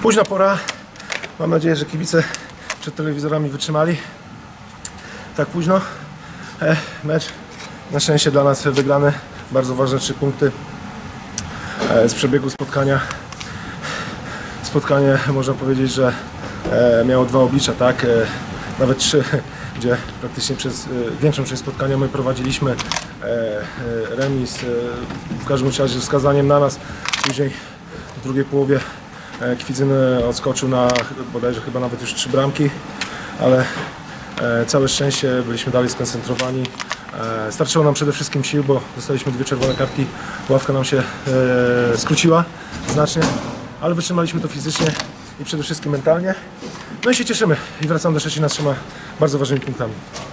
Późna pora. Mam nadzieję, że kibice przed telewizorami wytrzymali. Tak późno. Mecz na szczęście dla nas wygrany. Bardzo ważne 3 punkty z przebiegu spotkania. Spotkanie można powiedzieć, że miało 2 oblicza, tak? Nawet 3, gdzie praktycznie przez większą część spotkania my prowadziliśmy remis, w każdym razie z wskazaniem na nas. Później w drugiej połowie Kwidzyn odskoczył na bodajże chyba nawet już 3 bramki, ale całe szczęście byliśmy dalej skoncentrowani. Starczyło nam przede wszystkim sił, bo dostaliśmy 2 czerwone kartki, ławka nam się skróciła znacznie, ale wytrzymaliśmy to fizycznie i przede wszystkim mentalnie. No i się cieszymy i wracamy do Szczecina z 3 bardzo ważnymi punktami.